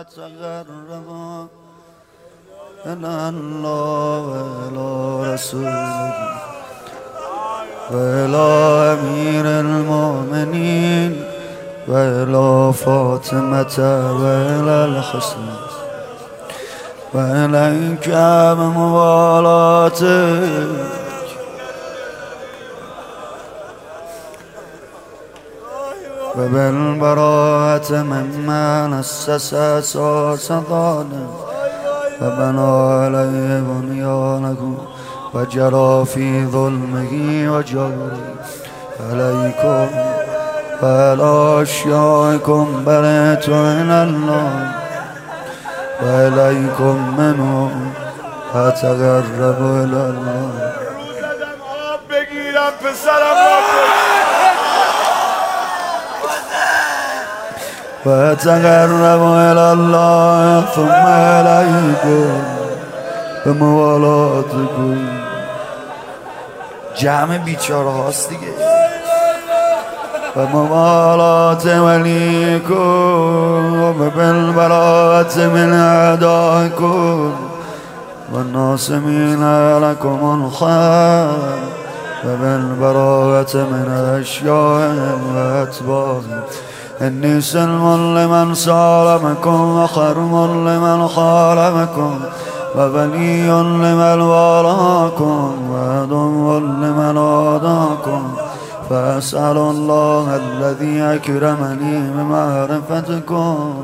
وأتقرب إلى الله وإلى رسوله وإلى أمير المؤمنين وإلى فاطمة وإلى الحسن وإليك بموالاتك وبالبراءة ممن أسس أساس ظالم وبنى عليه بنيانه وجرى في ظلمه وجوره عليكم وعلى أشيائكم برئت من الله وإليكم منه أتقرب إلى الله. وأتقرب إلى الله ثم إليكم بموالاتكم. جمع بیچاره هاست دیگه. بموالات ولیکم وبالبراءة من أعدائكم والناصمين لكم الخير وبالبراءة من أشيائهم وأتباعهم. إني سلم لمن سالمكم وخرم لمن خالمكم وولي لمن والاكم وعدو لمن عاداكم. فأسأل الله الذي أكرمني بمعرفتكم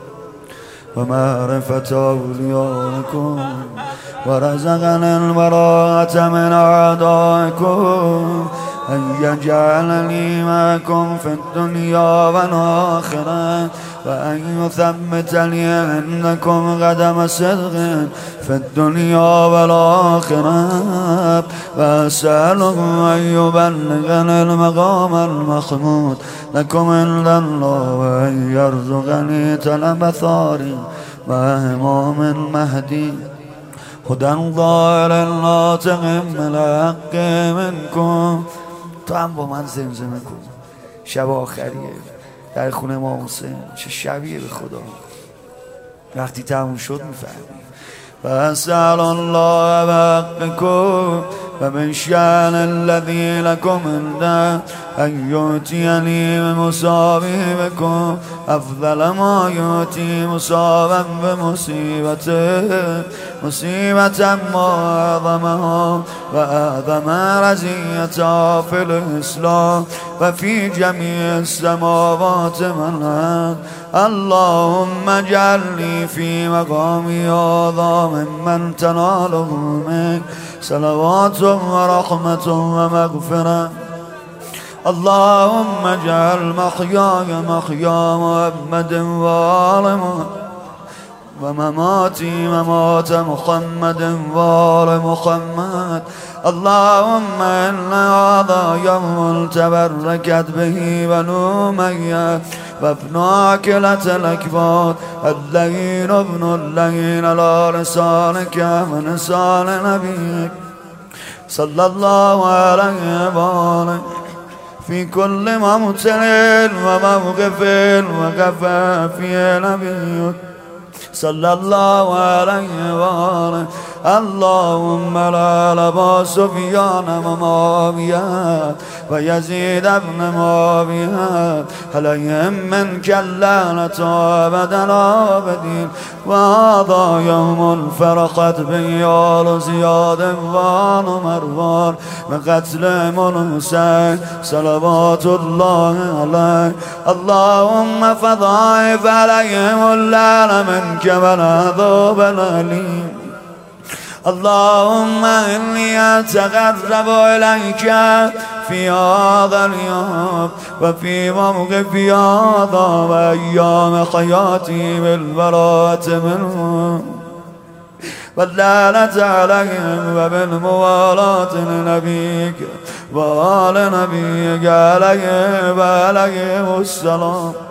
ومعرفة أوليائكم ورزقني البراءة من أعدائكم أن يجعلني معكم في الدنيا والآخرة وأن يثبت لي عندكم قدم صدق في الدنيا والآخرة. وأسأله أن يبلغني المقام المحمود لكم عند الله وأن يرزقني طلب ثاري وإمام مهدي هدى ظاهر ناطق بالحق منكم. تو هم با من زمزمه کن. شب آخریه در خونه امام حسین. چه شبیه به خدا. وقتی تموم شد میفهمی. فأسأل الله بحقكم ومن شأن الذي لكم عنده أن يؤتيني بمصابه بكم أفضل ما يؤتي مصابا بمصيبته مصيبة ما أعظمها وأعظم رزيتها في الإسلام وفي جميع السماوات والأرض. اللهم اجعلني في مقامي هذا ممن تناله منك صلوات ورحمة ومغفرة. اللهم اجعل محياي محيا محمد وآل محمد ومماتي ممات محمد وآل محمد. اللهم إن هذا يوم تبركت به بنو أمية وابن عاقلة الأكباد اللين ابن اللين على لسانك من لسان نبيك صلى الله عليه وآله في كل ممتن وموقف وقف فيه نبيك صلى الله عليه وآله. اللهم لا لبا سفيان ومعاوية ويزيد بن معاوية عليهم منك اللعنة أبدا الآبدين. وهذا يوم فرقت به آل زياد وآل مروان وقتلهم الحسين صلوات الله عليه. اللهم فضاعف عليهم اللعن منك والعذاب الأليم. اللهم إني أتقرب إليك في هذا اليوم وفي موقف هذا وأيام حياتي بالبراءة منهم واللعنة عليهم وبالموالاة لنبيك وآل نبيك عليهم وعليهم السلام.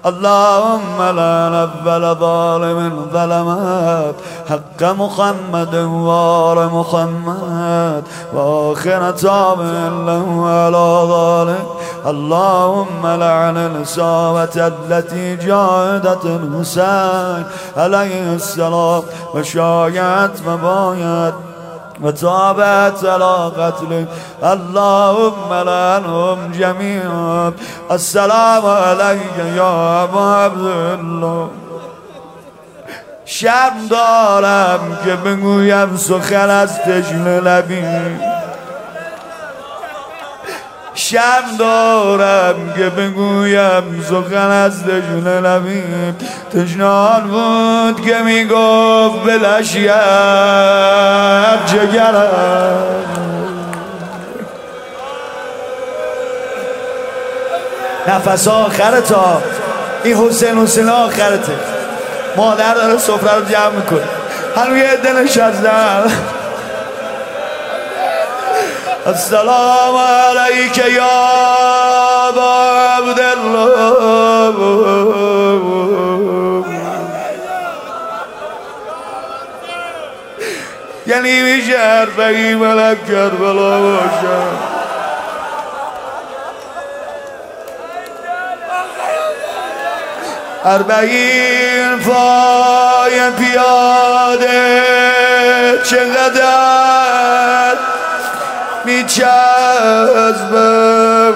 اللهم لعن أول ظالم ظلمت حق محمد وآل محمد وآخر تابع له على ذلك. اللهم لعن الإصابة التي جاهدت الحسين عليه السلام وشايعت وبايعت وتابت على قتله. اللهم لعنهم جميعا. السلام عليك يا ابا عبدالله. شرم دارم که بگویم سخن از تشنه لبی، شرم دارم که بگویم سخن از تشنه لبی. تشنه‌آن بود که میگفت به لشگر جگرم. نفس آخرت ها، این حسین آخرته. مادر داره سفره رو جمع میکنه، هنو یه عده نشستن. السلام علیک یا ابا عبدالله. یعنی میشه حرفی ملک کربلا باشه. اربعین پای پیاده چقدر میچسبه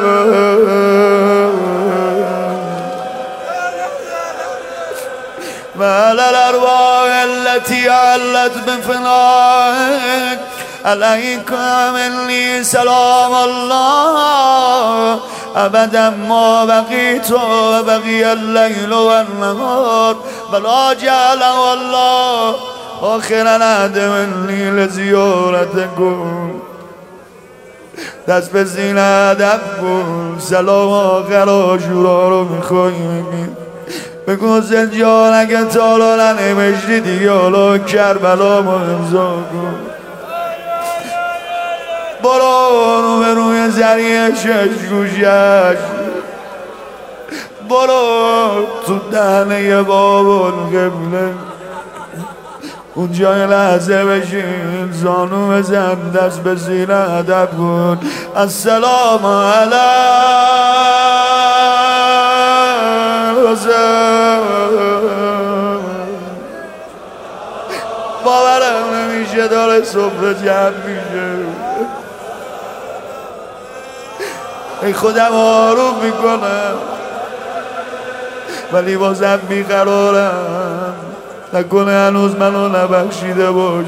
وعلى الأرواح التي علت بفنائك عليكم مني سلام الله أبدا ما بقيت وبقي الليل والنهار بلا جعله الله آخر عهد مني لزيارتكم. دست به زین ادب کن، سلام آخر آشورا رو میخوایی بگیر. بگو زنجان اگه تالا ننوشتی دیگه حالا کربلا ما امضا کن. برو به روی زریع شش گوشش، برو تو دهنه بابا قبله، اونجا یه لحظه بشین زانو بزن، دست به زیر ادب کن. السلام علی باورم نمیشه داره صبح جمع میشه. ای خودم آروم میکنم ولی بازم بیقرارم، نکنه هنوز منو نبخشیده باشی.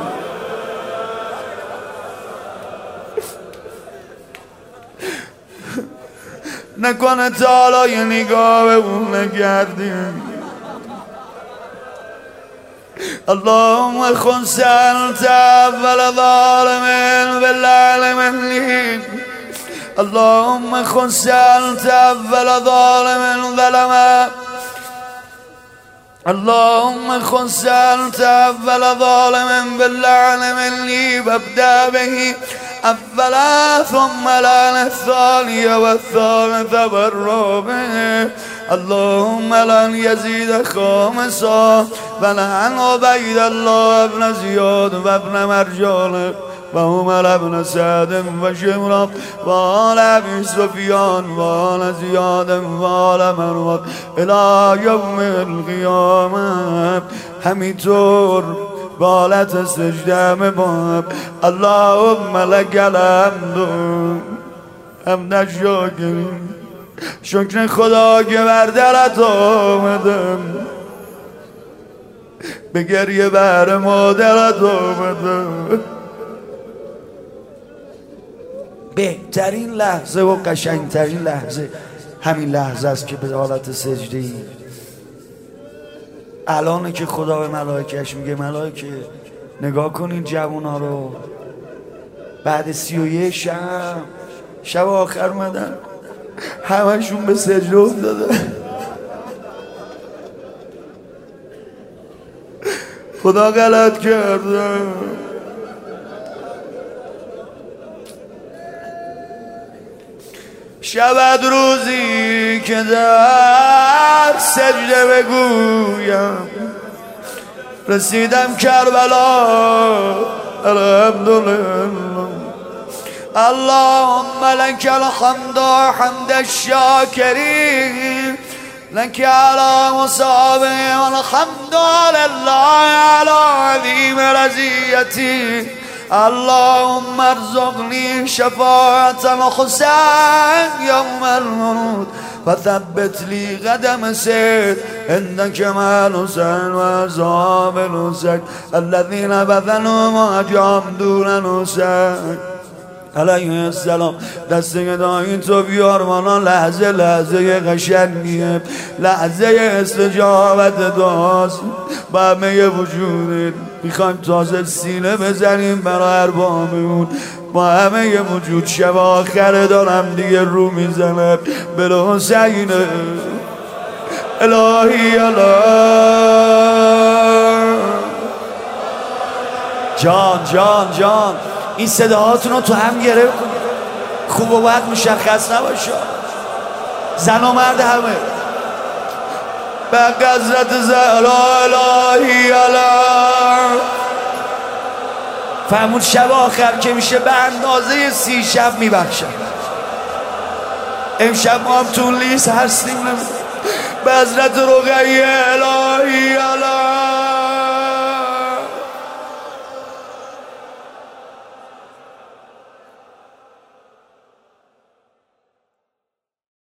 نکنه تا حالا یه نگاه به اون نکردی. اللهم خن سألت أول ظالم باللعن مني. اللهم خن سألت أول ظالم ظلم. اللهم خن سألت أول ظالم باللعن مني فابدأ به أولا ثم لعن الثاني والثالث والرابع. اللهم لعن يزيد خامسا ولعن عبيد الله ابن زياد وابن مرجان وعمر ابن سعد وشمران وآل أبي سفيان وآل زياد وآل مروان إلى يوم القيامة. همینطور بالت سجده باب. اللهم لك الحمد حمد شاکرین. شکر خدا که بر درت آمدم، به گریه بر مادرت آمدم. بهترین لحظه و قشنگترین لحظه همین لحظه است که به حالت سجده ای. الانه که خدا به ملائکهش میگه ملائکه نگاه کنین جوونا رو، بعد 31 شب آخر اومدن همشون به سجده افتادن. خدا غلط کرده. شود روزی که در سجده بگویم رسیدم کربلا الحمدلله. اللهم لك الحمد حمد الشاكرين لك على مصابه والحمد لله على عظيم رزيتي. اللهم ارزقني شفاعة الحسين يوم الموت فثبت لي قدم سير عندك مع الحسين وأصحاب الحسين الذين بذلوا ما جامدون الحسين علیه السلام. دست گدایی تو بیار مانا لحظه لحظه قشنگیه، لحظه استجابت دعاست با همه وجودت. میخوایم تازه سینه بزنیم برای اربابمون با همه وجود. شب آخر دارم دیگه رو میزنم به حسین الهی جان جان جان. این صداهاتون رو تو هم گره کن، خوب و بد مشخص نباشه، زن و مرد همه. به حضرت زهرا الهی فرمود شب آخر که میشه به اندازه 30 شب میبخشم. امشب ما هم تو لیست هستیم. به حضرت رقیه الهی